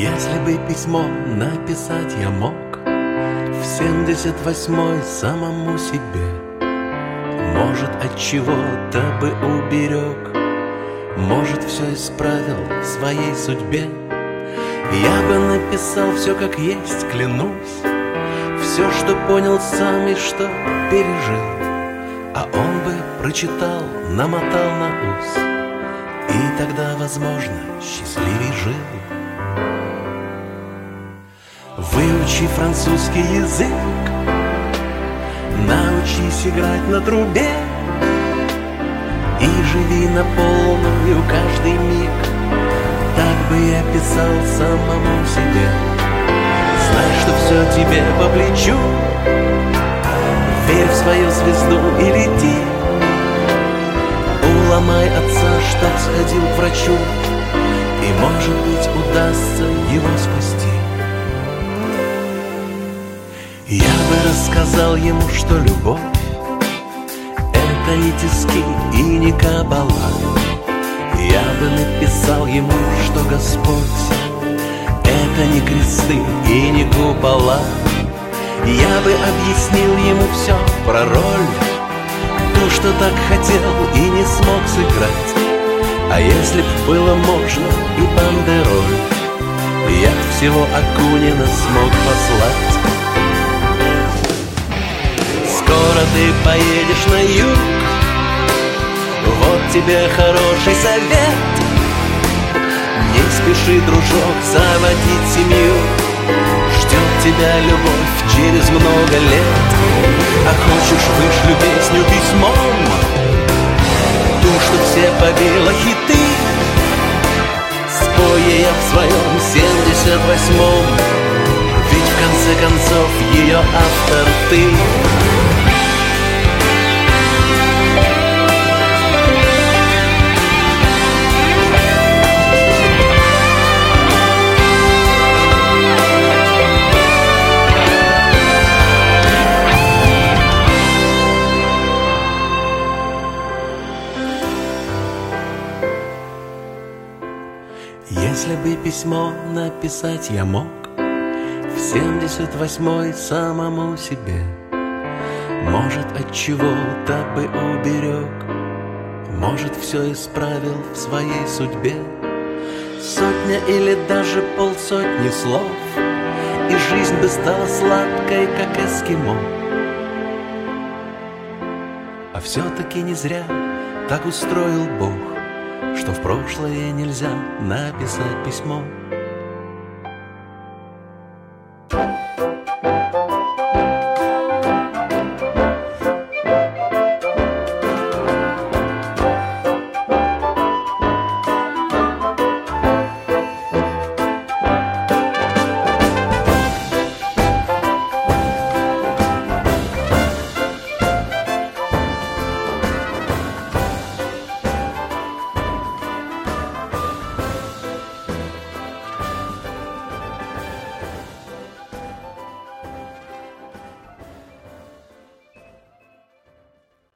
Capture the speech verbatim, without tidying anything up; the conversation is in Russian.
Если бы письмо написать я мог в семьдесят восьмой самому себе, может, от чего-то бы уберег, может, все исправил в своей судьбе. Я бы написал все как есть, клянусь, все, что понял сам и что пережил, а он бы прочитал, намотал на ус, и тогда, возможно, счастливей жил. Выучи французский язык, научись играть на трубе и живи на полную каждый миг. Так бы я писал самому себе. Знай, что все тебе по плечу, верь в свою звезду и лети. Уломай отца, чтоб сходил к врачу, и, может быть, удастся его спасти. Я бы рассказал ему, что любовь — это не тиски и не кабала. Я бы написал ему, что Господь — это не кресты и не купола. Я бы объяснил ему все про роль, ту, что так хотел и не смог сыграть. А если б было можно и бандероль, я б всего Акунина смог послать. Скоро ты поедешь на юг, вот тебе хороший совет. Не спеши, дружок, заводить семью, ждет тебя любовь через много лет. А хочешь, вышлю песню письмом, ту, что все побила хиты. Спою я в своем семьдесят восьмом, ведь в конце концов ее автор ты. Если бы письмо написать я мог в семьдесят восьмой самому себе, может, от чего-то бы уберег, может, все исправил в своей судьбе. Сотня или даже полсотни слов, и жизнь бы стала сладкой, как эскимо. А все-таки не зря так устроил Бог, что в прошлое нельзя написать письмо.